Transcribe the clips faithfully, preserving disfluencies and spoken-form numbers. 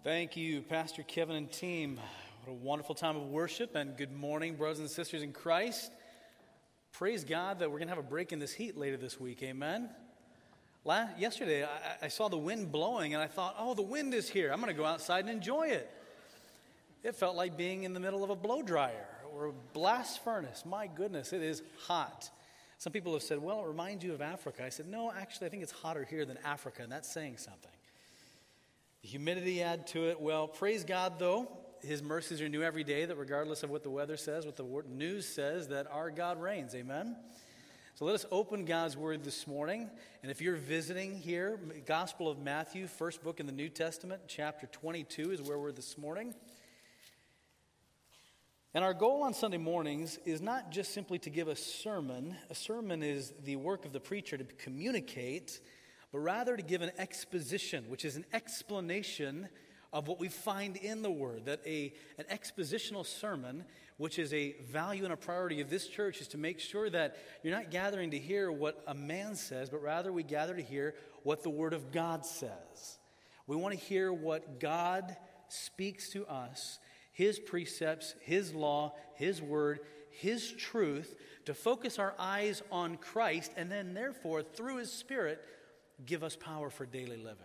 Thank you, Pastor Kevin and team. What a wonderful time of worship, and good morning, brothers and sisters in Christ. Praise God that we're going to have a break in this heat later this week, amen? Last, yesterday, I, I saw the wind blowing, and I thought, oh, the wind is here. I'm going to go outside and enjoy it. It felt like being in the middle of a blow dryer or a blast furnace. My goodness, it is hot. Some people have said, well, it reminds you of Africa. I said, no, actually, I think it's hotter here than Africa, and that's saying something. The humidity add to it. Well, praise God, though. His mercies are new every day, that regardless of what the weather says, what the news says, that our God reigns. Amen? So let us open God's Word this morning. And if you're visiting here, Gospel of Matthew, first book in the New Testament, chapter twenty-two is where we're this morning. And our goal on Sunday mornings is not just simply to give a sermon. A sermon is the work of the preacher to communicate, but rather to give an exposition, which is an explanation of what we find in the Word. That a an expositional sermon, which is a value and a priority of this church, is to make sure that you're not gathering to hear what a man says, but rather we gather to hear what the Word of God says. We want to hear what God speaks to us, His precepts, His law, His Word, His truth, to focus our eyes on Christ, and then therefore, through His Spirit, give us power for daily living.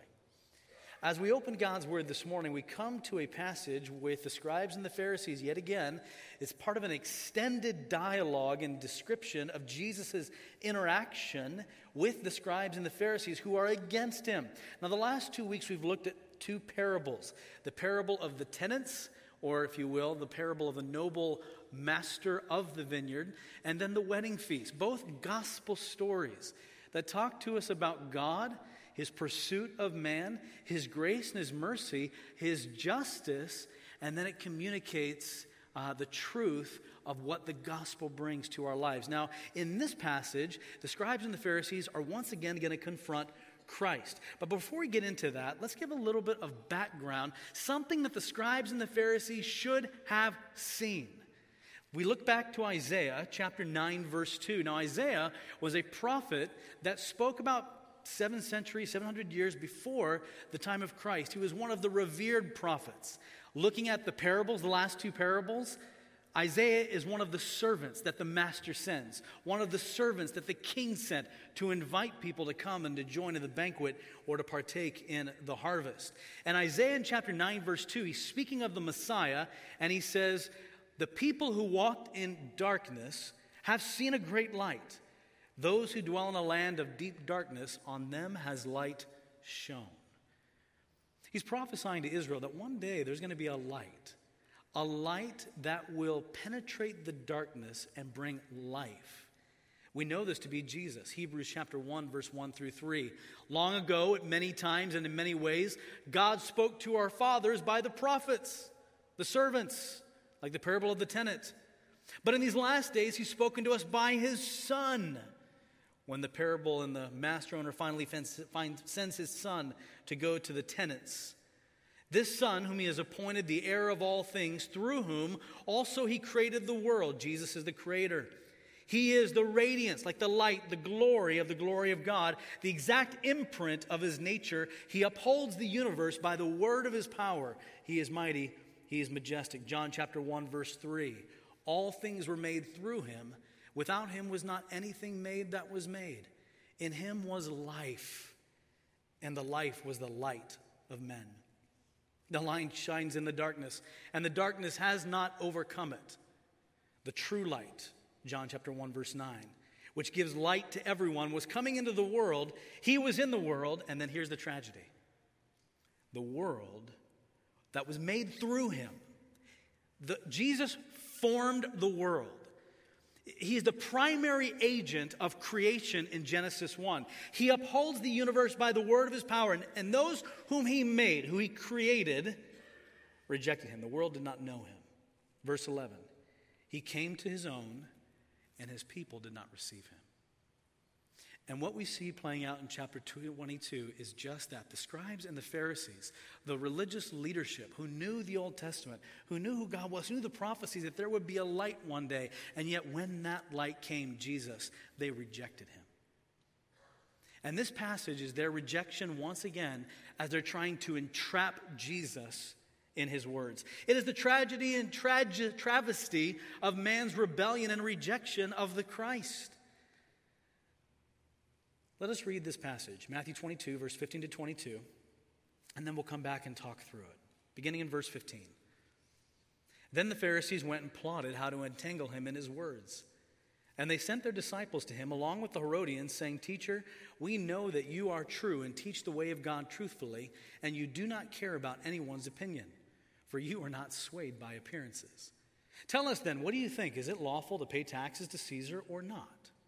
As we open God's Word this morning, we come to a passage with the scribes and the Pharisees yet again. It's part of an extended dialogue and description of Jesus' interaction with the scribes and the Pharisees who are against Him. Now, the last two weeks we've looked at two parables. The parable of the tenants, or if you will, the parable of the noble master of the vineyard, and then the wedding feast. Both gospel stories that talk to us about God, His pursuit of man, His grace and His mercy, His justice, and then it communicates uh, the truth of what the gospel brings to our lives. Now, in this passage, the scribes and the Pharisees are once again going to confront Christ. But before we get into that, let's give a little bit of background, something that the scribes and the Pharisees should have seen. We look back to Isaiah chapter nine, verse two. Now, Isaiah was a prophet that spoke about seven centuries, seven hundred years before the time of Christ. He was one of the revered prophets. Looking at the parables, the last two parables, Isaiah is one of the servants that the master sends, one of the servants that the king sent to invite people to come and to join in the banquet or to partake in the harvest. And Isaiah in chapter nine, verse two, he's speaking of the Messiah, and he says, the people who walked in darkness have seen a great light. Those who dwell in a land of deep darkness, on them has light shone. He's prophesying to Israel that one day there's going to be a light, a light that will penetrate the darkness and bring life. We know this to be Jesus. Hebrews chapter one, verse one through three. Long ago, at many times and in many ways, God spoke to our fathers by the prophets, the servants, like the parable of the tenant. But in these last days, He's spoken to us by His Son. When the parable and the master owner finally finds, sends his son to go to the tenants. This Son, whom He has appointed the heir of all things, through whom also He created the world. Jesus is the creator. He is the radiance, like the light, the glory of the glory of God, the exact imprint of His nature. He upholds the universe by the word of His power. He is mighty. He is majestic. John chapter one, verse three. All things were made through Him. Without Him was not anything made that was made. In Him was life, and the life was the light of men. The light shines in the darkness, and the darkness has not overcome it. The true light, John chapter one, verse nine, which gives light to everyone, was coming into the world. He was in the world, and then here's the tragedy. The world that was made through Him. The, Jesus formed the world. He is the primary agent of creation in Genesis one. He upholds the universe by the word of His power. And, and those whom He made, who He created, rejected Him. The world did not know Him. Verse eleven. He came to His own, and His people did not receive Him. And what we see playing out in chapter twenty-two is just that. The scribes and the Pharisees, the religious leadership who knew the Old Testament, who knew who God was, who knew the prophecies that there would be a light one day. And yet when that light came, Jesus, they rejected Him. And this passage is their rejection once again as they're trying to entrap Jesus in his words. It is the tragedy and trage- travesty of man's rebellion and rejection of the Christ. Let us read this passage, Matthew twenty-two, verse fifteen to twenty-two, and then we'll come back and talk through it. Beginning in verse fifteen. Then the Pharisees went and plotted how to entangle him in his words. And they sent their disciples to him along with the Herodians, saying, Teacher, we know that you are true and teach the way of God truthfully, and you do not care about anyone's opinion, for you are not swayed by appearances. Tell us then, what do you think? Is it lawful to pay taxes to Caesar or not?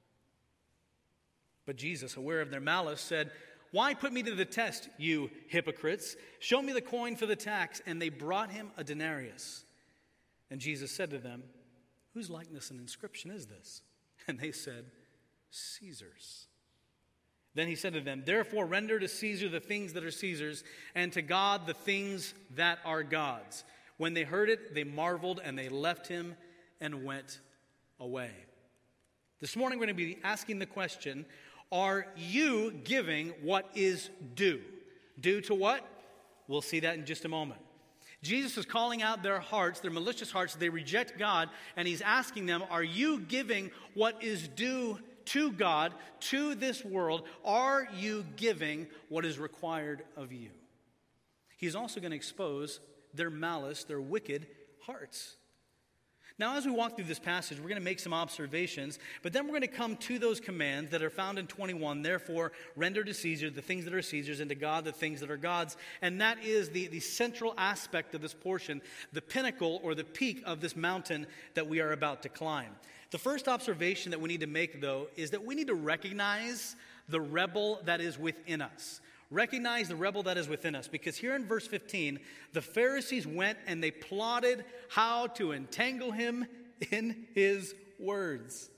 But Jesus, aware of their malice, said, Why put me to the test, you hypocrites? Show me the coin for the tax. And they brought him a denarius. And Jesus said to them, Whose likeness and inscription is this? And they said, Caesar's. Then he said to them, Therefore render to Caesar the things that are Caesar's, and to God the things that are God's. When they heard it, they marveled, and they left him and went away. This morning we're going to be asking the question, are you giving what is due? Due to what? We'll see that in just a moment. Jesus is calling out their hearts, their malicious hearts. They reject God, and he's asking them, are you giving what is due to God, to this world? Are you giving what is required of you? He's also going to expose their malice, their wicked hearts. Now, as we walk through this passage, we're going to make some observations, but then we're going to come to those commands that are found in twenty-one. Therefore, render to Caesar the things that are Caesar's, and to God the things that are God's. And that is the, the central aspect of this portion, the pinnacle or the peak of this mountain that we are about to climb. The first observation that we need to make, though, is that we need to recognize the rebel that is within us. Recognize the rebel that is within us. Because here in verse fifteen, the Pharisees went and they plotted how to entangle him in his words.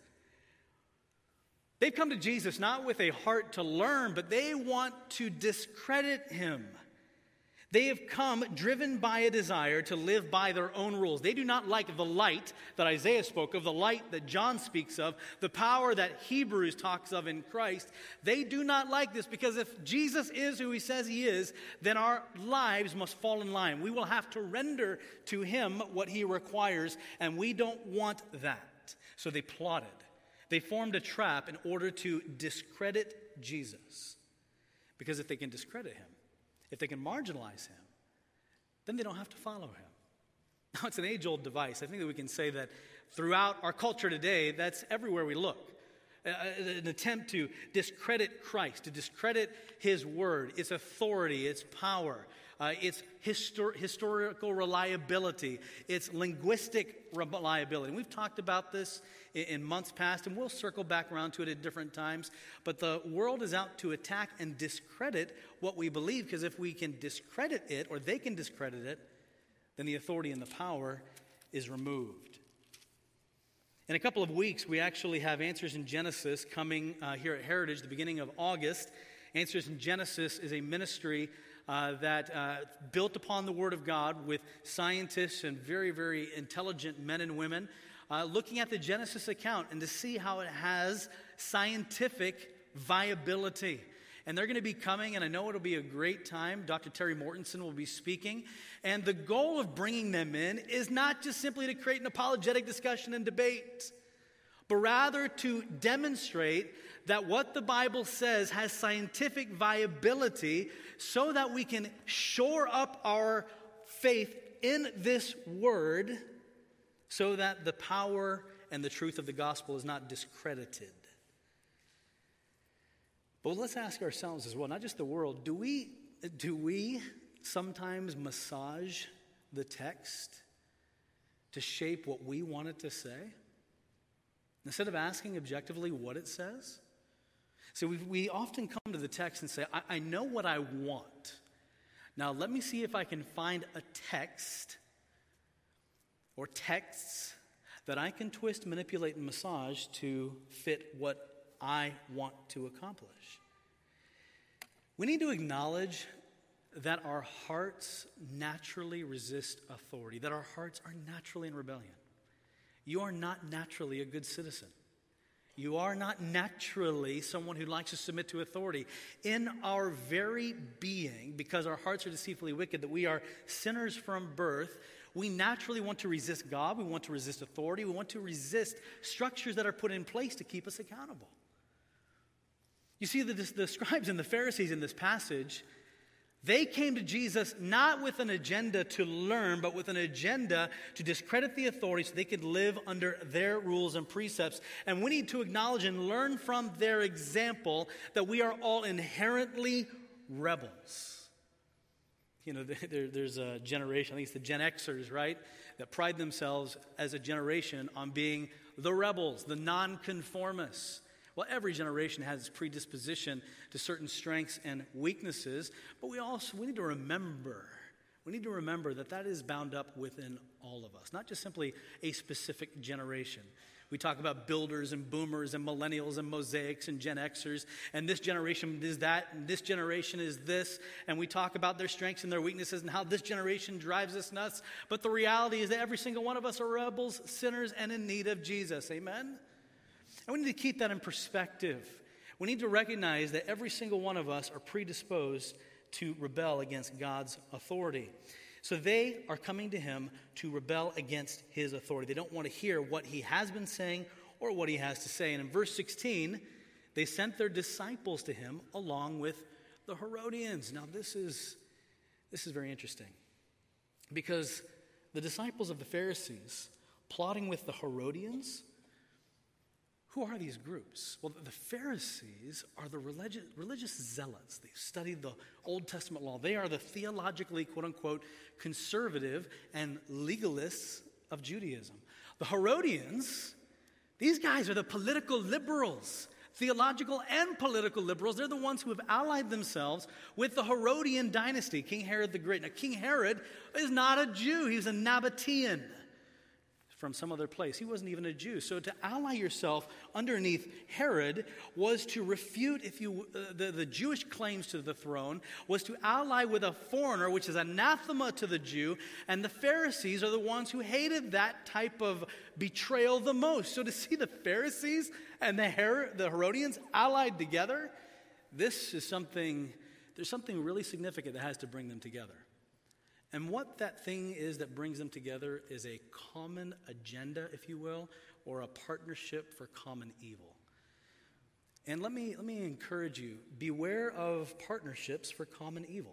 They've come to Jesus not with a heart to learn, but they want to discredit him. They have come driven by a desire to live by their own rules. They do not like the light that Isaiah spoke of, the light that John speaks of, the power that Hebrews talks of in Christ. They do not like this because if Jesus is who he says he is, then our lives must fall in line. We will have to render to him what he requires, and we don't want that. So they plotted. They formed a trap in order to discredit Jesus. Because if they can discredit him, if they can marginalize him, then they don't have to follow him. Now, it's an age-old device. I think that we can say that throughout our culture today, that's everywhere we look. Uh, an attempt to discredit Christ, to discredit his word, its authority, its power, uh, its histor- historical reliability, its linguistic reliability. And we've talked about this in, in months past, and we'll circle back around to it at different times. But the world is out to attack and discredit what we believe, because if we can discredit it, or they can discredit it, then the authority and the power is removed. In a couple of weeks, we actually have Answers in Genesis coming uh, here at Heritage, the beginning of August. Answers in Genesis is a ministry uh, that uh, built upon the Word of God with scientists and very, very intelligent men and women, uh, looking at the Genesis account and to see how it has scientific viability. And they're going to be coming, and I know it'll be a great time. Doctor Terry Mortensen will be speaking. And the goal of bringing them in is not just simply to create an apologetic discussion and debate, but rather to demonstrate that what the Bible says has scientific viability so that we can shore up our faith in this word so that the power and the truth of the gospel is not discredited. But let's ask ourselves as well, not just the world, do we do we sometimes massage the text to shape what we want it to say instead of asking objectively what it says? So we, we often come to the text and say, I, I know what I want. Now let me see if I can find a text or texts that I can twist, manipulate, and massage to fit what I want to accomplish. We need to acknowledge that our hearts naturally resist authority, that our hearts are naturally in rebellion. You are not naturally a good citizen. You are not naturally someone who likes to submit to authority. In our very being, because our hearts are deceitfully wicked, that we are sinners from birth, we naturally want to resist God. We want to resist authority. We want to resist structures that are put in place to keep us accountable. You see, the, the scribes and the Pharisees in this passage, they came to Jesus not with an agenda to learn, but with an agenda to discredit the authority so they could live under their rules and precepts. And we need to acknowledge and learn from their example that we are all inherently rebels. You know, there, there's a generation, I think it's the Gen Xers, right, that pride themselves as a generation on being the rebels, the nonconformists. Well, every generation has its predisposition to certain strengths and weaknesses, but we also we need to remember, we need to remember that that is bound up within all of us, not just simply a specific generation. We talk about builders and boomers and millennials and mosaics and Gen Xers, and this generation is that, and this generation is this, and we talk about their strengths and their weaknesses and how this generation drives us nuts, but the reality is that every single one of us are rebels, sinners, and in need of Jesus. Amen? And we need to keep that in perspective. We need to recognize that every single one of us are predisposed to rebel against God's authority. So they are coming to him to rebel against his authority. They don't want to hear what he has been saying or what he has to say. And in verse sixteen, they sent their disciples to him along with the Herodians. Now this is, this is very interesting, because the disciples of the Pharisees plotting with the Herodians, who are these groups? Well, the Pharisees are the religious, religious zealots. They've studied the Old Testament law. They are the theologically, quote-unquote, conservative and legalists of Judaism. The Herodians, these guys are the political liberals, theological and political liberals. They're the ones who have allied themselves with the Herodian dynasty, King Herod the Great. Now, King Herod is not a Jew. He's a Nabatean from some other place. He wasn't even a Jew. So to ally yourself underneath Herod was to refute, if you uh, the, the Jewish claims to the throne, was to ally with a foreigner, which is anathema to the Jew, and the Pharisees are the ones who hated that type of betrayal the most. So to see the Pharisees and the, Her- the Herodians allied together, this is something, there's something really significant that has to bring them together. And what that thing is that brings them together is a common agenda, if you will, or a partnership for common evil. And let me, let me encourage you, beware of partnerships for common evil.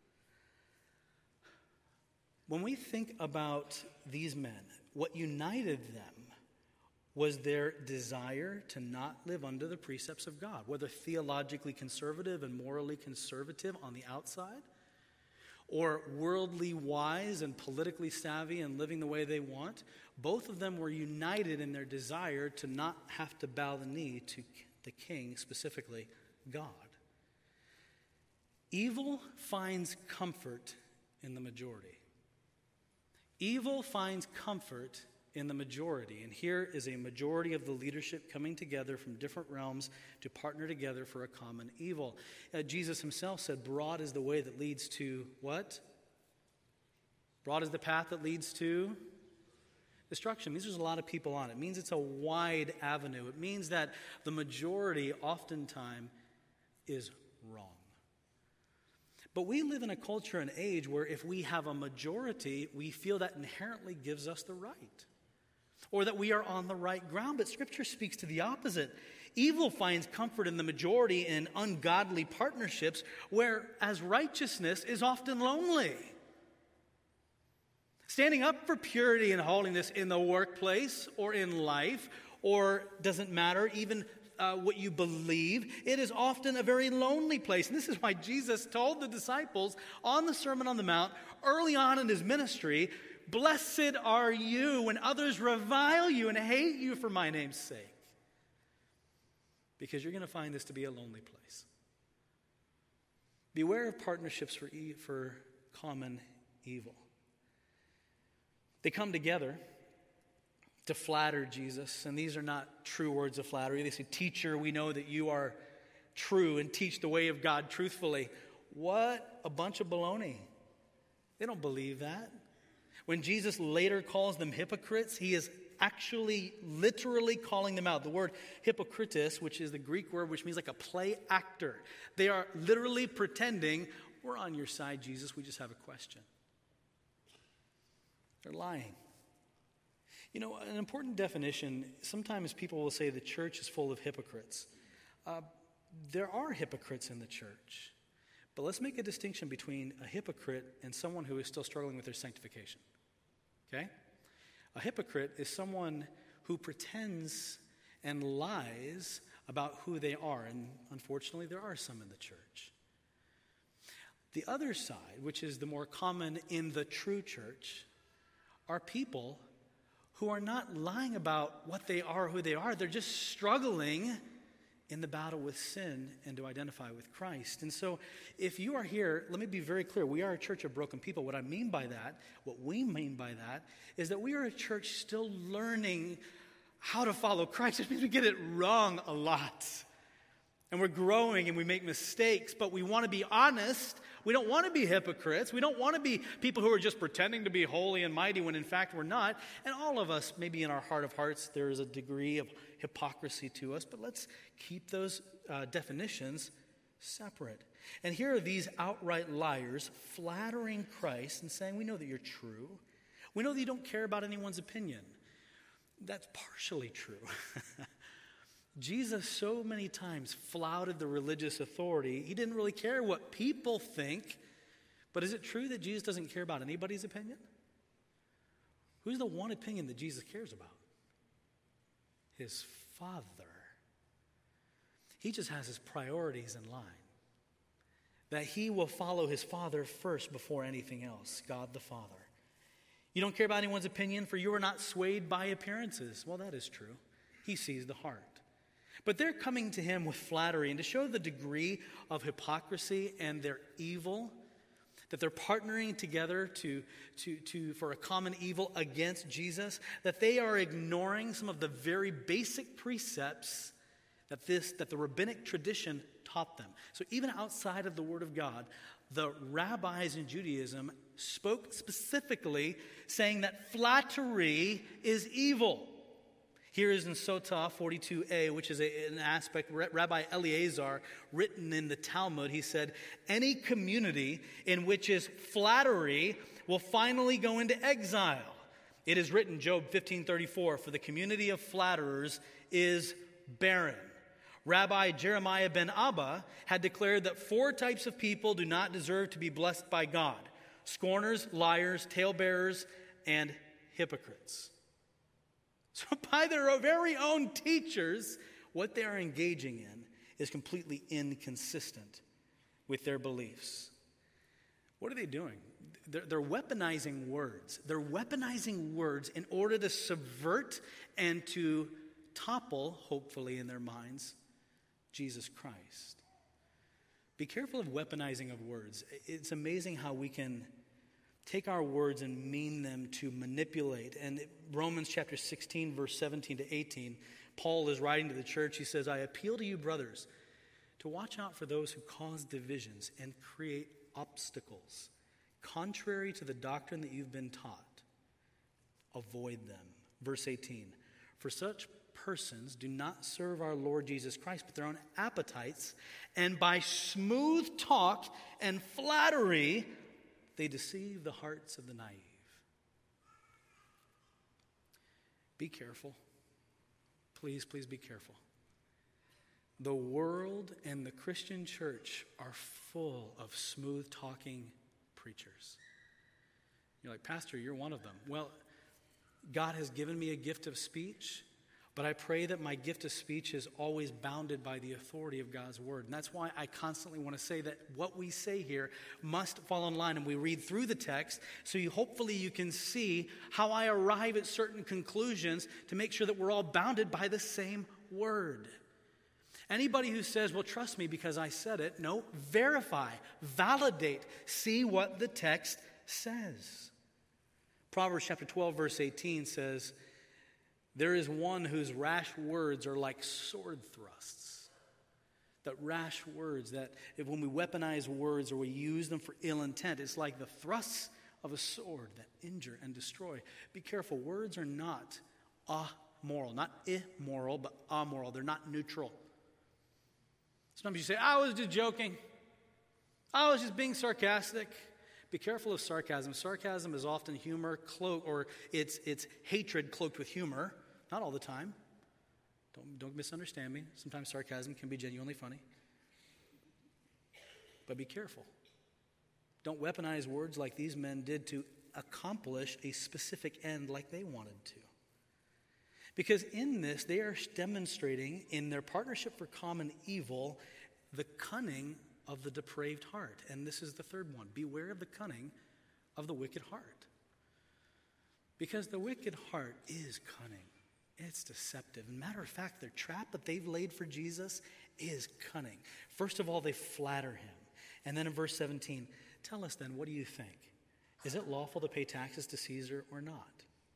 When we think about these men, what united them was their desire to not live under the precepts of God, whether theologically conservative and morally conservative on the outside, or worldly wise and politically savvy and living the way they want. Both of them were united in their desire to not have to bow the knee to the king, specifically God. Evil finds comfort in the majority. Evil finds comfort in the majority. And here is a majority of the leadership coming together from different realms to partner together for a common evil. Uh, Jesus himself said, broad is the way that leads to what? Broad is the path that leads to destruction. It means there's a lot of people on it. It means it's a wide avenue. It means that the majority oftentimes is wrong. But we live in a culture and age where if we have a majority, we feel that inherently gives us the right, or that we are on the right ground. But Scripture speaks to the opposite. Evil finds comfort in the majority in ungodly partnerships, whereas righteousness is often lonely. Standing up for purity and holiness in the workplace or in life, or doesn't matter, even uh, what you believe, it is often a very lonely place. And this is why Jesus told the disciples on the Sermon on the Mount early on in his ministry, blessed are you when others revile you and hate you for my name's sake. Because you're going to find this to be a lonely place. Beware of partnerships for, e- for common evil. They come together to flatter Jesus, and these are not true words of flattery. They say, teacher, we know that you are true and teach the way of God truthfully. What a bunch of baloney. They don't believe that. When Jesus later calls them hypocrites, he is actually literally calling them out. The word hypocritus, which is the Greek word which means like a play actor. They are literally pretending, we're on your side, Jesus, we just have a question. They're lying. You know, an important definition, sometimes people will say the church is full of hypocrites. Uh, there are hypocrites in the church. But let's make a distinction between a hypocrite and someone who is still struggling with their sanctification. Okay? A hypocrite is someone who pretends and lies about who they are. And unfortunately, there are some in the church. The other side, which is the more common in the true church, are people who are not lying about what they are, who they are. They're just struggling in the battle with sin and to identify with Christ. And so if you are here, let me be very clear. We are a church of broken people. What I mean by that, what we mean by that, is that we are a church still learning how to follow Christ. It means we get it wrong a lot. And we're growing and we make mistakes, but we want to be honest. We don't want to be hypocrites. We don't want to be people who are just pretending to be holy and mighty when in fact we're not. And all of us, maybe in our heart of hearts, there is a degree of hypocrisy to us, but let's keep those uh, definitions separate. And here are these outright liars flattering Christ and saying, we know that you're true. We know that you don't care about anyone's opinion. That's partially true. Jesus so many times flouted the religious authority. He didn't really care what people think. But is it true that Jesus doesn't care about anybody's opinion? Who's the one opinion that Jesus cares about? His Father. He just has his priorities in line. That he will follow his Father first before anything else, God the Father. You don't care about anyone's opinion, for you are not swayed by appearances. Well, that is true. He sees the heart. But they're coming to him with flattery, and to show the degree of hypocrisy and their evil, that they're partnering together to, to, to, for a common evil against Jesus, that they are ignoring some of the very basic precepts that, this, that the rabbinic tradition taught them. So even outside of the Word of God, the rabbis in Judaism spoke specifically saying that flattery is evil. Here is in Sotah forty-two a, which is a, an aspect, Rabbi Eleazar, written in the Talmud, he said, any community in which is flattery will finally go into exile. It is written, Job fifteen thirty-four, for the community of flatterers is barren. Rabbi Jeremiah ben Abba had declared that four types of people do not deserve to be blessed by God: scorners, liars, talebearers, and hypocrites. So by their very own teachers, what they are engaging in is completely inconsistent with their beliefs. What are they doing? They're, they're weaponizing words. They're weaponizing words in order to subvert and to topple, hopefully in their minds, Jesus Christ. Be careful of weaponizing of words. It's amazing how we can take our words and mean them to manipulate. And Romans chapter sixteen, verse seventeen to eighteen, Paul is writing to the church. He says, I appeal to you, brothers, to watch out for those who cause divisions and create obstacles, contrary to the doctrine that you've been taught. Avoid them. Verse eighteen, for such persons do not serve our Lord Jesus Christ, but their own appetites, and by smooth talk and flattery, they deceive the hearts of the naive. Be careful. Please, please be careful. The world and the Christian church are full of smooth-talking preachers. You're like, Pastor, you're one of them. Well, God has given me a gift of speech, but I pray that my gift of speech is always bounded by the authority of God's word. And that's why I constantly want to say that what we say here must fall in line. And we read through the text, so you hopefully you can see how I arrive at certain conclusions to make sure that we're all bounded by the same word. Anybody who says, well, trust me because I said it, no, verify, validate, see what the text says. Proverbs chapter twelve, verse eighteen says, there is one whose rash words are like sword thrusts. That rash words, that if when we weaponize words or we use them for ill intent, it's like the thrusts of a sword that injure and destroy. Be careful, words are not amoral. Not immoral, but amoral. They're not neutral. Sometimes you say, I was just joking. I was just being sarcastic. Be careful of sarcasm. Sarcasm is often humor cloaked, or it's it's hatred cloaked with humor. Not all the time. Don't, don't misunderstand me. Sometimes sarcasm can be genuinely funny. But be careful. Don't weaponize words like these men did to accomplish a specific end like they wanted to. Because in this, they are demonstrating in their partnership for common evil the cunning of the depraved heart. And this is the third one. Beware of the cunning of the wicked heart. Because the wicked heart is cunning. It's deceptive. Matter of fact, their trap that they've laid for Jesus is cunning. First of all, they flatter him. And then in verse seventeen, tell us then, what do you think? Is it lawful to pay taxes to Caesar or not?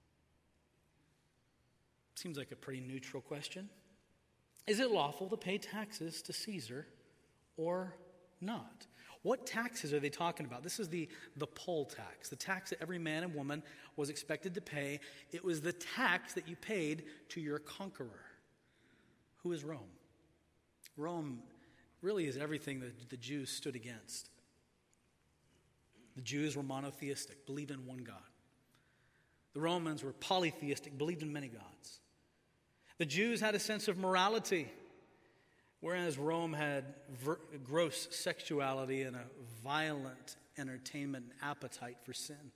Seems like a pretty neutral question. Is it lawful to pay taxes to Caesar or not? What taxes are they talking about? This is the, the poll tax, the tax that every man and woman was expected to pay. It was the tax that you paid to your conqueror. Who is Rome? Rome really is everything that the Jews stood against. The Jews were monotheistic, believed in one God. The Romans were polytheistic, believed in many gods. The Jews had a sense of morality, whereas Rome had ver- gross sexuality and a violent entertainment and appetite for sin.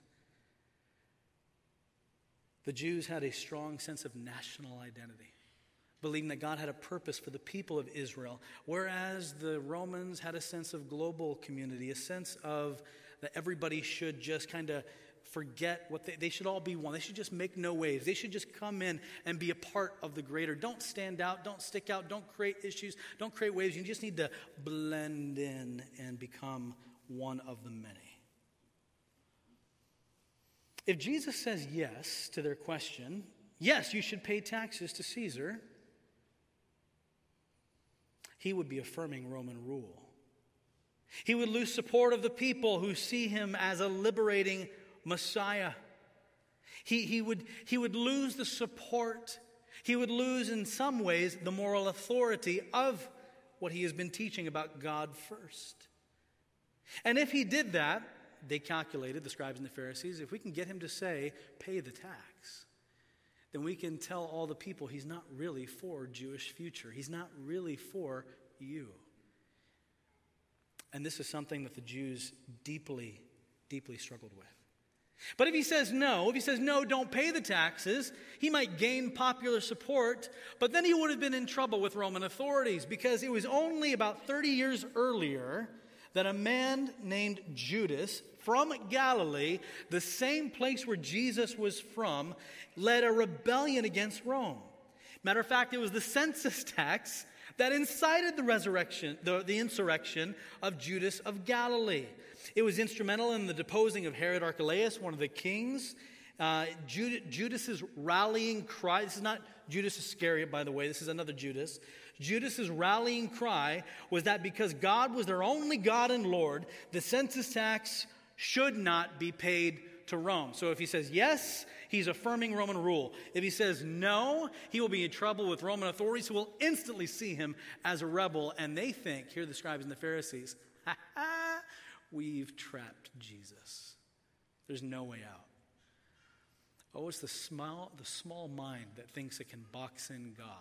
The Jews had a strong sense of national identity, believing that God had a purpose for the people of Israel, whereas the Romans had a sense of global community, a sense of that everybody should just kind of forget what they, they should all be one. They should just make no waves. They should just come in and be a part of the greater. Don't stand out. Don't stick out. Don't create issues. Don't create waves. You just need to blend in and become one of the many. If Jesus says yes to their question, yes, you should pay taxes to Caesar, he would be affirming Roman rule. He would lose support of the people who see him as a liberating Messiah. He, he, would, he would lose the support. He would lose, in some ways, the moral authority of what he has been teaching about God first. And if he did that, they calculated, the scribes and the Pharisees, if we can get him to say, pay the tax, then we can tell all the people he's not really for Jewish future. He's not really for you. And this is something that the Jews deeply, deeply struggled with. But if he says no, if he says no, don't pay the taxes, he might gain popular support, but then he would have been in trouble with Roman authorities, because it was only about thirty years earlier that a man named Judas from Galilee, the same place where Jesus was from, led a rebellion against Rome. Matter of fact, it was the census tax that incited the resurrection, the, the insurrection of Judas of Galilee. It was instrumental in the deposing of Herod Archelaus, one of the kings. Uh, Judas, Judas's rallying cry, this is not Judas Iscariot, by the way, this is another Judas. Judas's rallying cry was that because God was their only God and Lord, the census tax should not be paid to Rome. So if he says yes, he's affirming Roman rule. If he says no, he will be in trouble with Roman authorities, who will instantly see him as a rebel. And they think, here are the scribes and the Pharisees, ha ha, we've trapped Jesus. There's no way out. Oh, it's the small, the small mind that thinks it can box in God.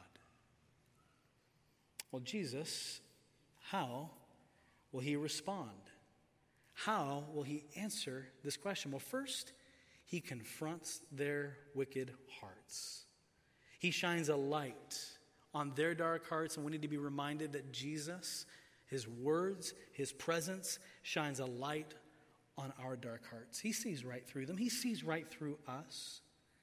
Well, Jesus, how will he respond? How will he answer this question? Well, first, he confronts their wicked hearts. He shines a light on their dark hearts, and we need to be reminded that Jesus, his words, his presence, shines a light on our dark hearts. He sees right through them. He sees right through us.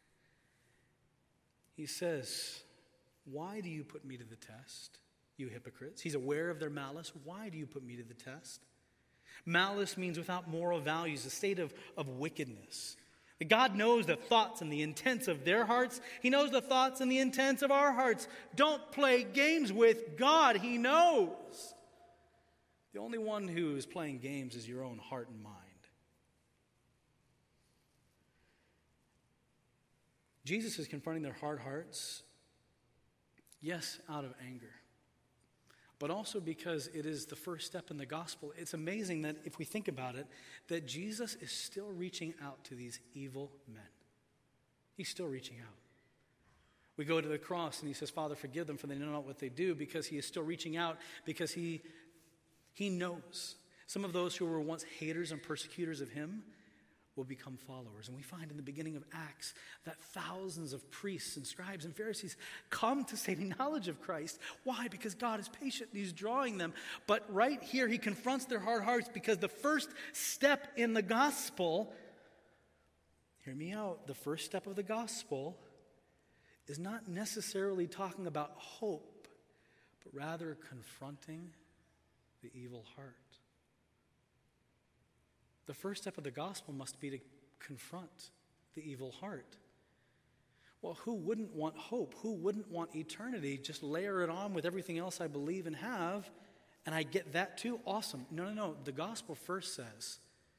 He says, why do you put me to the test, you hypocrites? He's aware of their malice. Why do you put me to the test? Malice means without moral values, a state of, of wickedness. God knows the thoughts and the intents of their hearts. He knows the thoughts and the intents of our hearts. Don't play games with God. He knows. The only one who is playing games is your own heart and mind. Jesus is confronting their hard hearts, yes, out of anger, but also because it is the first step in the gospel. It's amazing that if we think about it, that Jesus is still reaching out to these evil men. He's still reaching out. We go to the cross and he says, Father, forgive them for they know not what they do, because he is still reaching out, because he, he knows some of those who were once haters and persecutors of him will become followers. And we find in the beginning of Acts that thousands of priests and scribes and Pharisees come to saving knowledge of Christ. Why? Because God is patient and he's drawing them. But right here he confronts their hard hearts, because the first step in the gospel, hear me out, the first step of the gospel is not necessarily talking about hope, but rather confronting the evil heart. The first step of the gospel must be to confront the evil heart. Well, who wouldn't want hope? Who wouldn't want eternity? Just layer it on with everything else I believe and have, and I get that too? Awesome. No, no, no. The gospel first says,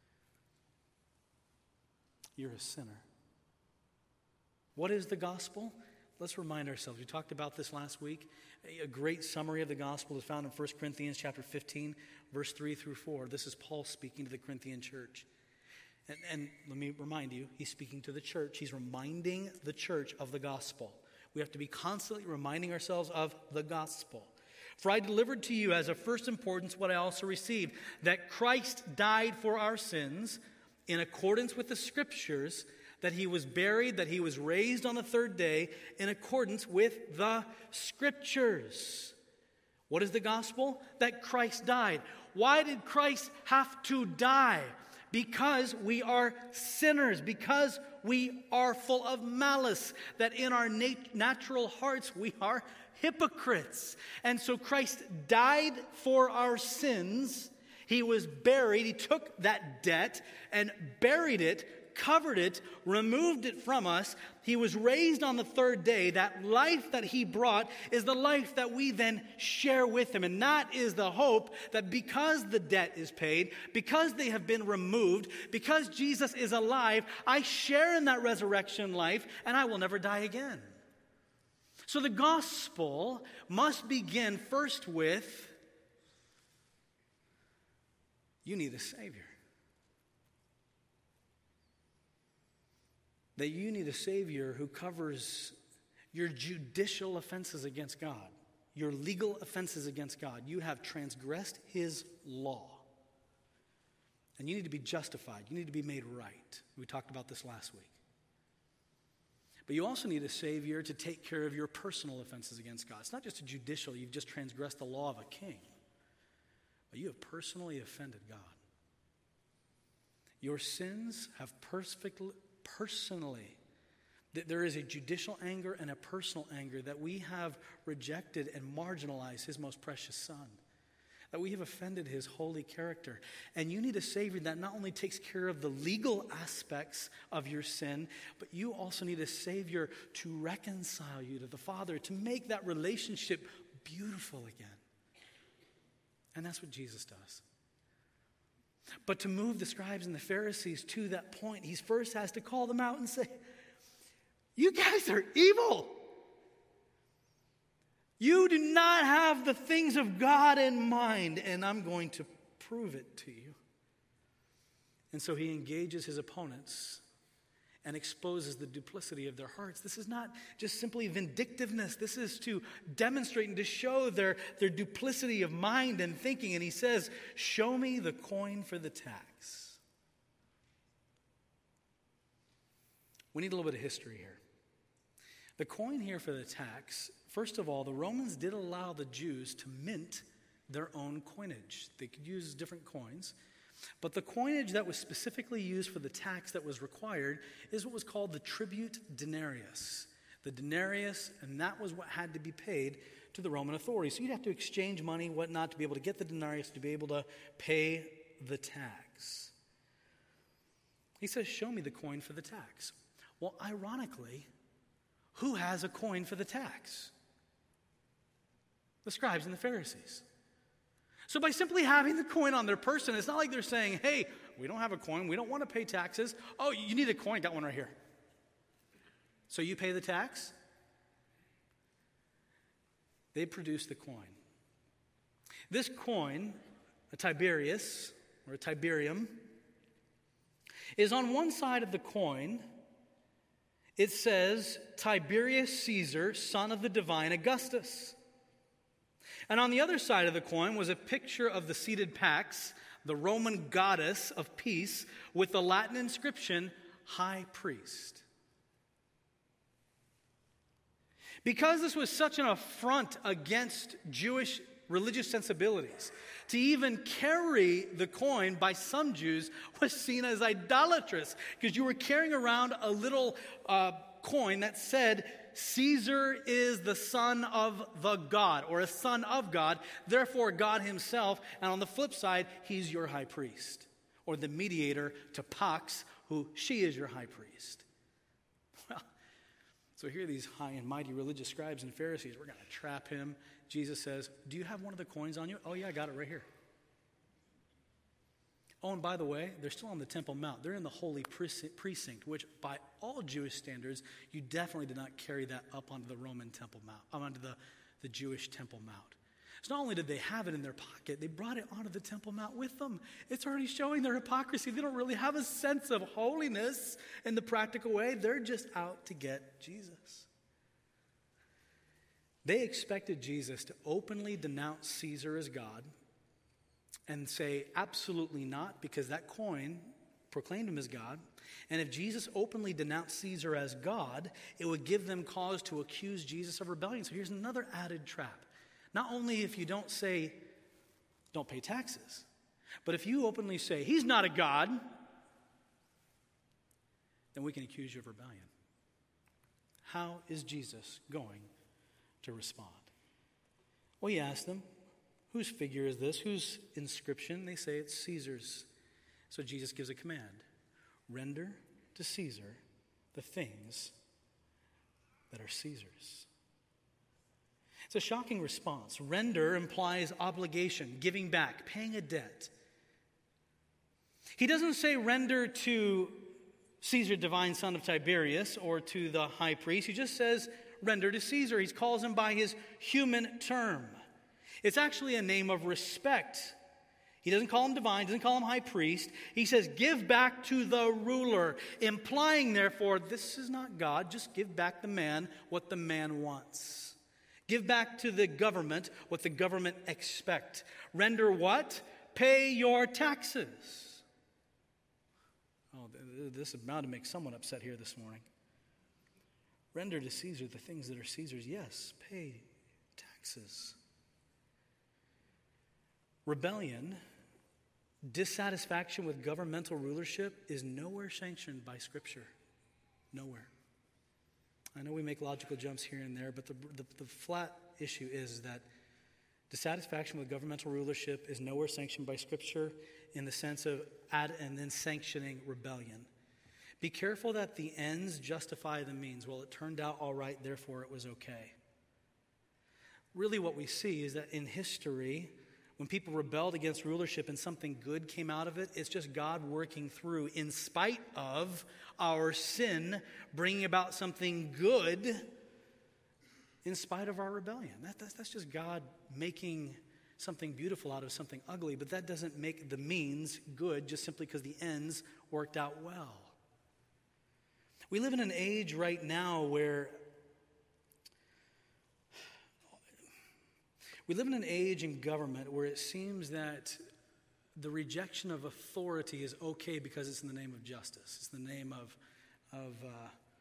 you're a sinner. What is the gospel? Let's remind ourselves. We talked about this last week. A great summary of the gospel is found in First Corinthians chapter fifteen, verse three through four. This is Paul speaking to the Corinthian church. And, and let me remind you, he's speaking to the church. He's reminding the church of the gospel. We have to be constantly reminding ourselves of the gospel. For I delivered to you as of first importance what I also received, that Christ died for our sins in accordance with the scriptures, that he was buried, that he was raised on the third day in accordance with the scriptures. What is the gospel? That Christ died. Why did Christ have to die? Because we are sinners, because we are full of malice, that in our nat- natural hearts we are hypocrites. And so Christ died for our sins. He was buried. He took that debt and buried it, covered it, removed it from us. He was raised on the third day. That life that he brought is the life that we then share with him. And that is the hope, that because the debt is paid, because they have been removed, because Jesus is alive, I share in that resurrection life and I will never die again. So the gospel must begin first with, you need a Savior. That you need a Savior who covers your judicial offenses against God, your legal offenses against God. You have transgressed his law. And you need to be justified. You need to be made right. We talked about this last week. But you also need a Savior to take care of your personal offenses against God. It's not just a judicial, you've just transgressed the law of a king. But you have personally offended God. Your sins have perfectly... Personally, that there is a judicial anger and a personal anger, that we have rejected and marginalized his most precious son, that we have offended his holy character. And you need a Savior that not only takes care of the legal aspects of your sin, but you also need a Savior to reconcile you to the Father, to make that relationship beautiful again. And that's what Jesus does. But to move the scribes and the Pharisees to that point, he first has to call them out and say, you guys are evil. You do not have the things of God in mind, and I'm going to prove it to you. And so he engages his opponents and exposes the duplicity of their hearts. This is not just simply vindictiveness. This is to demonstrate and to show their, their duplicity of mind and thinking. And he says, show me the coin for the tax. We need a little bit of history here. The coin here for the tax, first of all, the Romans did allow the Jews to mint their own coinage. They could use different coins. But the coinage that was specifically used for the tax that was required is what was called the tribute denarius. The denarius, and that was what had to be paid to the Roman authorities. So you'd have to exchange money, whatnot, to be able to get the denarius, to be able to pay the tax. He says, show me the coin for the tax. Well, ironically, who has a coin for the tax? The scribes and the Pharisees. So by simply having the coin on their person, it's not like they're saying, hey, we don't have a coin, we don't want to pay taxes. Oh, you need a coin, got one right here. So you pay the tax? They produce the coin. This coin, a Tiberius or a Tiberium, is on one side of the coin. It says Tiberius Caesar, son of the divine Augustus. And on the other side of the coin was a picture of the seated Pax, the Roman goddess of peace, with the Latin inscription, High Priest. Because this was such an affront against Jewish religious sensibilities, to even carry the coin by some Jews was seen as idolatrous, because you were carrying around a little uh, coin that said, Caesar is the son of the God, or a son of God, therefore God himself, and on the flip side, he's your high priest, or the mediator to Pax, who she is your high priest. Well, so here are these high and mighty religious scribes and Pharisees. We're going to trap him. Jesus says, do you have one of the coins on you? Oh yeah, I got it right here. Oh, and by the way, they're still on the Temple Mount. They're in the holy precinct, which by all Jewish standards, you definitely did not carry that up onto the Roman Temple Mount, onto the, the Jewish Temple Mount. So not only did they have it in their pocket, they brought it onto the Temple Mount with them. It's already showing their hypocrisy. They don't really have a sense of holiness in the practical way. They're just out to get Jesus. They expected Jesus to openly denounce Caesar as God and say, absolutely not, because that coin proclaimed him as God. And if Jesus openly denounced Caesar as God, it would give them cause to accuse Jesus of rebellion. So here's another added trap. Not only if you don't say, don't pay taxes, but if you openly say, he's not a God, then we can accuse you of rebellion. How is Jesus going to respond? Well, he asked them, whose figure is this? Whose inscription? They say it's Caesar's. So Jesus gives a command. Render to Caesar the things that are Caesar's. It's a shocking response. Render implies obligation, giving back, paying a debt. He doesn't say render to Caesar, divine son of Tiberius, or to the high priest. He just says render to Caesar. He calls him by his human term. It's actually a name of respect. He doesn't call him divine, doesn't call him high priest. He says, give back to the ruler, implying, therefore, this is not God. Just give back the man what the man wants. Give back to the government what the government expect. Render what? Pay your taxes. Oh, this is bound to make someone upset here this morning. Render to Caesar the things that are Caesar's. Yes, pay taxes. Rebellion, dissatisfaction with governmental rulership is nowhere sanctioned by Scripture. Nowhere. I know we make logical jumps here and there, but the, the, the flat issue is that dissatisfaction with governmental rulership is nowhere sanctioned by Scripture in the sense of add and then sanctioning rebellion. Be careful that the ends justify the means. Well, it turned out all right, therefore it was okay. Really what we see is that in history, when people rebelled against rulership and something good came out of it, it's just God working through, in spite of our sin, bringing about something good in spite of our rebellion. That, that's, that's just God making something beautiful out of something ugly, but that doesn't make the means good just simply because the ends worked out well. We live in an age right now where We live in an age in government where it seems that the rejection of authority is okay because it's in the name of justice. It's the name of, of, uh,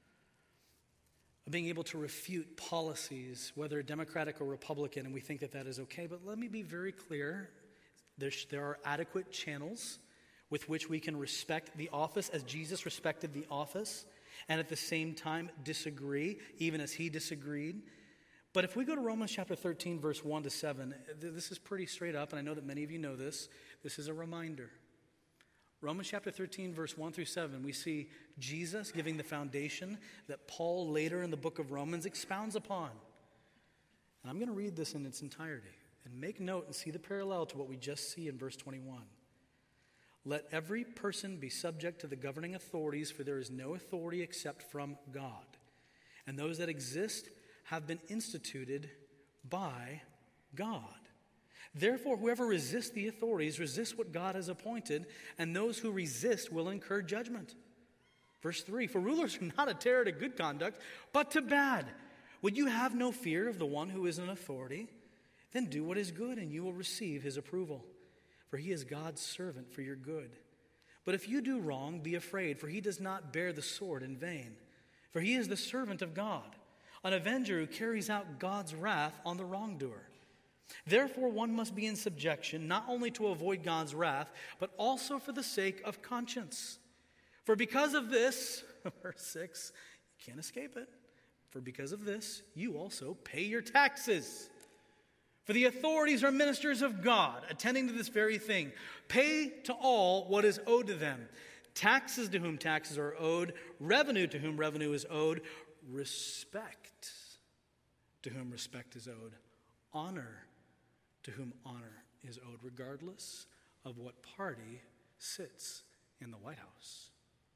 of being able to refute policies, whether Democratic or Republican, and we think that that is okay. But let me be very clear. There's, there are adequate channels with which we can respect the office as Jesus respected the office, and at the same time disagree, even as he disagreed. But if we go to Romans chapter thirteen, verse one to seven, this is pretty straight up, and I know that many of you know this. This is a reminder. Romans chapter thirteen, verse one through seven, we see Jesus giving the foundation that Paul later in the book of Romans expounds upon. And I'm going to read this in its entirety, and make note and see the parallel to what we just see in verse twenty-one. Let every person be subject to the governing authorities, for there is no authority except from God. and those that exist have been instituted by God. Therefore, whoever resists the authorities resists what God has appointed, and those who resist will incur judgment. Verse three, for rulers are not a terror to good conduct, but to bad. Would you have no fear of the one who is in authority? Then do what is good, and you will receive his approval. For he is God's servant for your good. But if you do wrong, be afraid, for he does not bear the sword in vain. For he is the servant of God, an avenger who carries out God's wrath on the wrongdoer. Therefore, one must be in subjection, not only to avoid God's wrath, but also for the sake of conscience. For because of this, verse six, you can't escape it. For because of this, you also pay your taxes. For the authorities are ministers of God, attending to this very thing. Pay to all what is owed to them. Taxes to whom taxes are owed, revenue to whom revenue is owed, respect to whom respect is owed, honor to whom honor is owed, regardless of what party sits in the White House.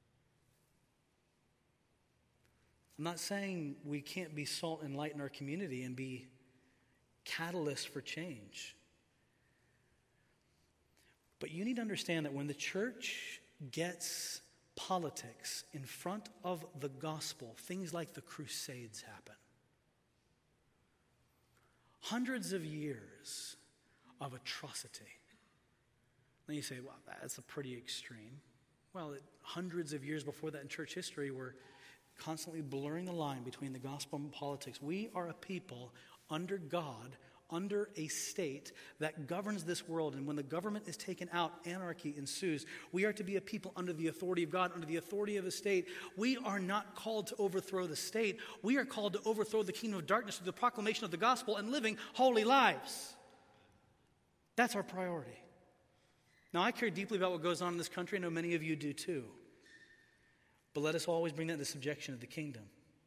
I'm not saying we can't be salt and light in our community and be catalysts for change. But you need to understand that when the church gets politics in front of the gospel, things like the Crusades happen. Hundreds of years of atrocity. Then you say, well, that's a pretty extreme. Well, it, hundreds of years before that in church history, we're constantly blurring the line between the gospel and politics. We are a people under God, under a state that governs this world. And when the government is taken out, anarchy ensues. We are to be a people under the authority of God, under the authority of the state. We are not called to overthrow the state. We are called to overthrow the kingdom of darkness through the proclamation of the gospel and living holy lives. That's our priority. Now, I care deeply about what goes on in this country. I know many of you do too. But let us always bring that into subjection of the kingdom.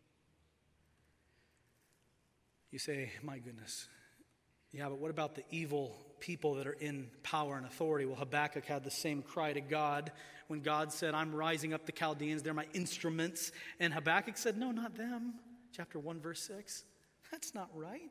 You say, my goodness, yeah, but what about the evil people that are in power and authority? Well, Habakkuk had the same cry to God when God said, I'm rising up the Chaldeans, they're my instruments. And Habakkuk said, no, not them. Chapter one, verse six. That's not right.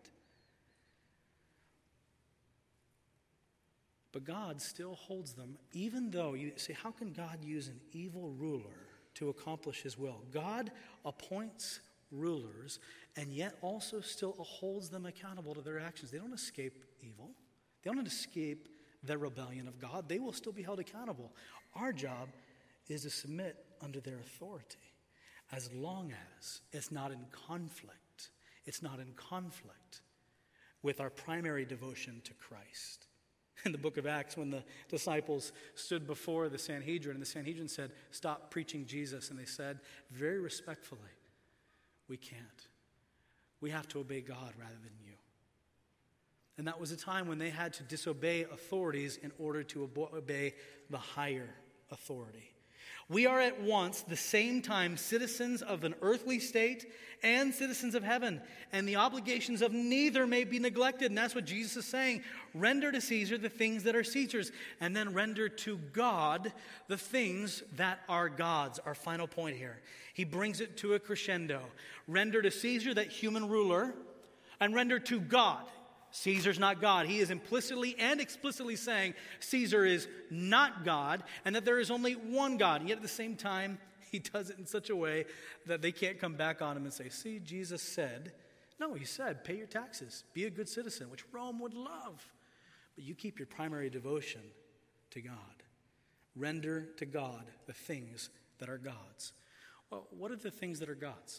But God still holds them, even though you say, how can God use an evil ruler to accomplish his will? God appoints rulers and yet also still holds them accountable to their actions. They don't escape evil. They don't escape the rebellion of God. They will still be held accountable. Our job is to submit under their authority as long as it's not in conflict. It's not in conflict with our primary devotion to Christ. In the book of Acts, when the disciples stood before the Sanhedrin, and the Sanhedrin said, stop preaching Jesus. And they said, very respectfully, we can't. We have to obey God rather than you. And that was a time when they had to disobey authorities in order to obey the higher authority. We are at once the same time citizens of an earthly state and citizens of heaven, and the obligations of neither may be neglected. And that's what Jesus is saying. Render to Caesar the things that are Caesar's, and then render to God the things that are God's. Our final point here. He brings it to a crescendo. Render to Caesar, that human ruler, and render to God. Caesar's not God. He is implicitly and explicitly saying Caesar is not God and that there is only one God. And yet at the same time, he does it in such a way that they can't come back on him and say, see, Jesus said. No, he said, pay your taxes, be a good citizen, which Rome would love. But you keep your primary devotion to God. Render to God the things that are God's. Well, what are the things that are God's?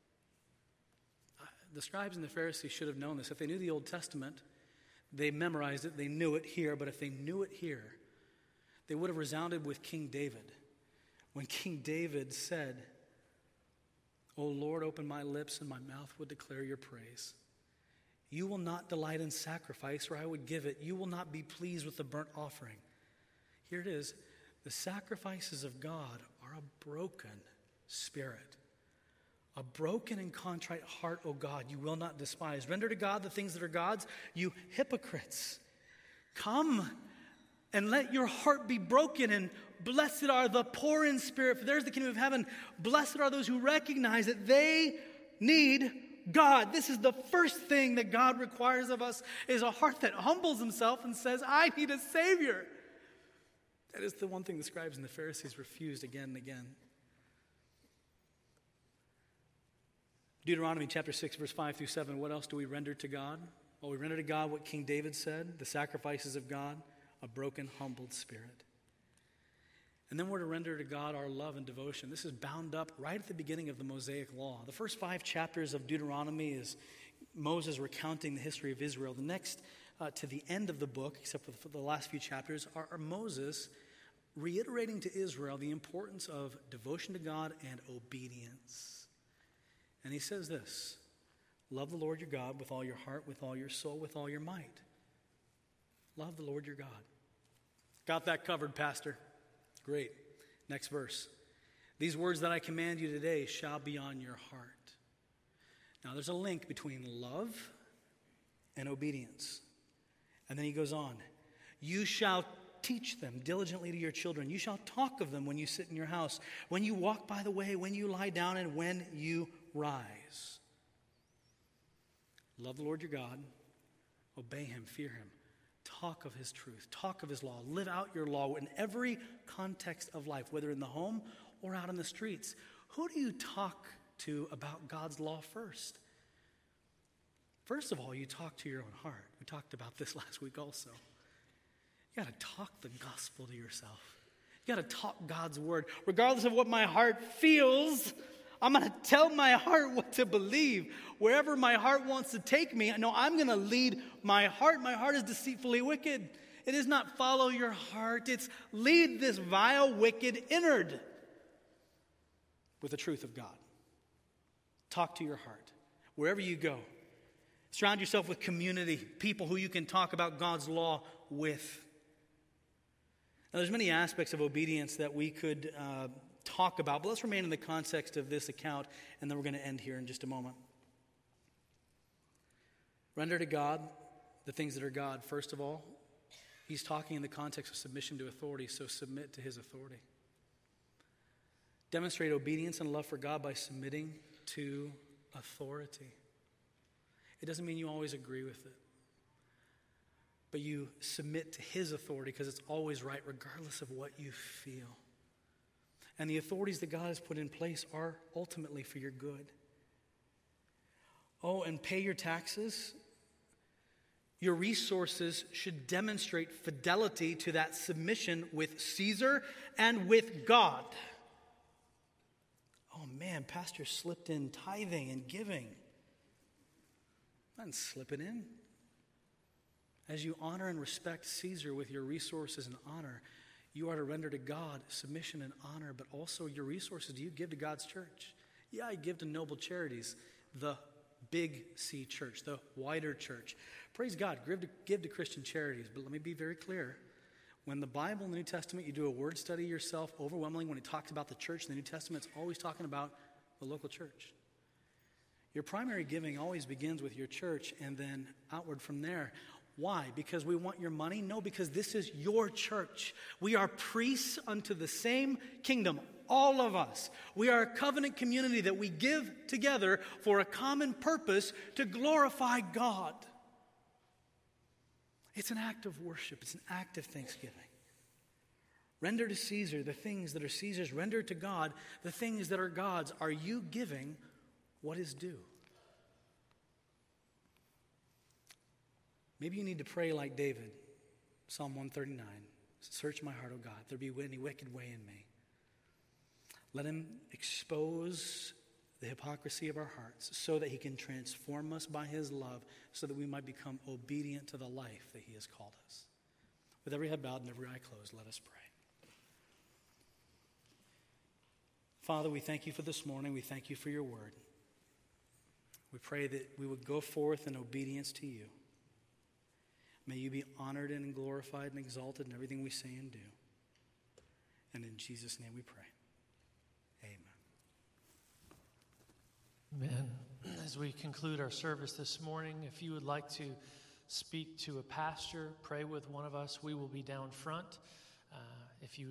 The scribes and the Pharisees should have known this. If they knew the Old Testament, they memorized it, they knew it here. But if they knew it here, they would have resounded with King David. When King David said, O Lord, open my lips and my mouth would declare your praise. You will not delight in sacrifice, or I would give it. You will not be pleased with the burnt offering. Here it is. The sacrifices of God are a broken spirit. A broken and contrite heart, O God, you will not despise. Render to God the things that are God's, you hypocrites. Come and let your heart be broken, and blessed are the poor in spirit, for there's the kingdom of heaven. Blessed are those who recognize that they need God. This is the first thing that God requires of us, is a heart that humbles himself and says, I need a Savior. That is the one thing the scribes and the Pharisees refused again and again. Deuteronomy chapter six, verse five through seven, what else do we render to God? Well, we render to God what King David said, the sacrifices of God, a broken, humbled spirit. And then we're to render to God our love and devotion. This is bound up right at the beginning of the Mosaic Law. The first five chapters of Deuteronomy is Moses recounting the history of Israel. The next, uh, to the end of the book, except for the last few chapters, are, are Moses reiterating to Israel the importance of devotion to God and obedience. And he says this, love the Lord your God with all your heart, with all your soul, with all your might. Love the Lord your God. Got that covered, Pastor. Great. Next verse. These words that I command you today shall be on your heart. Now there's a link between love and obedience. And then he goes on. You shall teach them diligently to your children. You shall talk of them when you sit in your house, when you walk by the way, when you lie down, and when you rise. Love the Lord your God. Obey him. Fear him. Talk of his truth. Talk of his law. Live out your law in every context of life, whether in the home or out in the streets. Who do you talk to about God's law first? First of all, you talk to your own heart. We talked about this last week also. You got to talk the gospel to yourself. You got to talk God's word. Regardless of what my heart feels, I'm going to tell my heart what to believe. Wherever my heart wants to take me, I know I'm going to lead my heart. My heart is deceitfully wicked. It is not follow your heart. It's lead this vile, wicked innard with the truth of God. Talk to your heart. Wherever you go, surround yourself with community, people who you can talk about God's law with. Now, there's many aspects of obedience that we could uh, talk about, but let's remain in the context of this account, and then we're going to end here in just a moment. Render to God the things that are God. First of all, he's talking in the context of submission to authority, so submit to his authority. Demonstrate obedience and love for God by submitting to authority. It doesn't mean you always agree with it, but you submit to his authority because it's always right regardless of what you feel. And the authorities that God has put in place are ultimately for your good. Oh, and pay your taxes. Your resources should demonstrate fidelity to that submission with Caesar and with God. Oh man, Pastor slipped in tithing and giving. I'm not slipping in. As you honor and respect Caesar with your resources and honor, you are to render to God submission and honor, but also your resources. Do you give to God's church? Yeah, I give to Noble Charities, the big C church, the wider church. Praise God, give to, give to Christian charities. But let me be very clear. When the Bible in the New Testament, you do a word study yourself, overwhelmingly when it talks about the church in the New Testament, it's always talking about the local church. Your primary giving always begins with your church and then outward from there. Why? Because we want your money? No, because this is your church. We are priests unto the same kingdom, all of us. We are a covenant community that we give together for a common purpose to glorify God. It's an act of worship. It's an act of thanksgiving. Render to Caesar the things that are Caesar's. Render to God the things that are God's. Are you giving what is due? Maybe you need to pray like David, Psalm one thirty-nine. Search my heart, O God, if there be any wicked way in me. Let him expose the hypocrisy of our hearts so that he can transform us by his love so that we might become obedient to the life that he has called us. With every head bowed and every eye closed, let us pray. Father, we thank you for this morning. We thank you for your word. We pray that we would go forth in obedience to you. May you be honored and glorified and exalted in everything we say and do. And in Jesus' name we pray. Amen. Amen. As we conclude our service this morning, if you would like to speak to a pastor, pray with one of us, we will be down front. Uh, if you would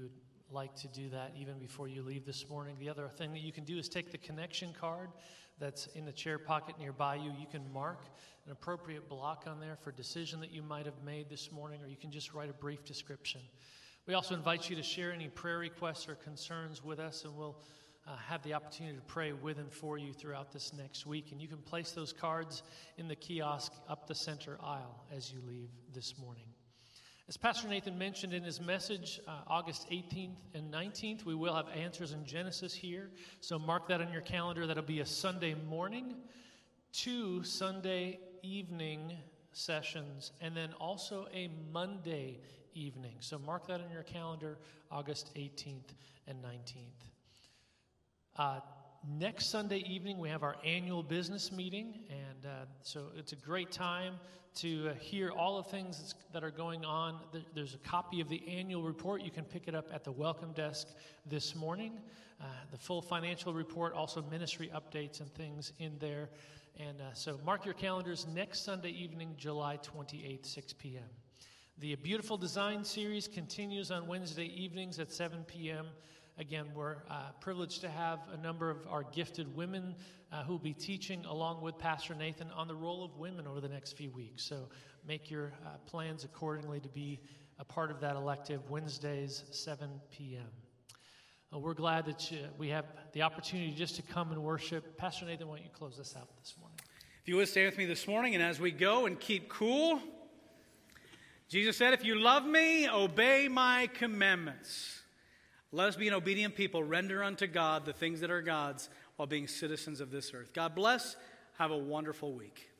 like to do that even before you leave this morning. The other thing that you can do is take the connection card that's in the chair pocket nearby you. You can mark an appropriate block on there for a decision that you might have made this morning, or you can just write a brief description. We also invite you to share any prayer requests or concerns with us, and we'll uh, have the opportunity to pray with and for you throughout this next week. And you can place those cards in the kiosk up the center aisle as you leave this morning. As Pastor Nathan mentioned in his message, uh, August eighteenth and nineteenth, we will have Answers in Genesis here. So mark that on your calendar. That'll be a Sunday morning, two Sunday evening sessions, and then also a Monday evening. So mark that on your calendar, August eighteenth and nineteenth. Uh, next Sunday evening, we have our annual business meeting, and uh, so it's a great time to uh, hear all the things that are going on. There's a copy of the annual report. You can pick it up at the welcome desk this morning. Uh, the full financial report, also ministry updates and things in there. And uh, so mark your calendars next Sunday evening, July twenty-eighth, six p.m. The Beautiful Design series continues on Wednesday evenings at seven p.m. Again, we're uh, privileged to have a number of our gifted women uh, who will be teaching along with Pastor Nathan on the role of women over the next few weeks. So make your uh, plans accordingly to be a part of that elective, Wednesdays, seven p.m. Uh, we're glad that you, we have the opportunity just to come and worship. Pastor Nathan, why don't you close us out this morning? If you would stay with me this morning, and as we go and keep cool, Jesus said, if you love me, obey my commandments. Let us be an obedient people, render unto God the things that are God's while being citizens of this earth. God bless. Have a wonderful week.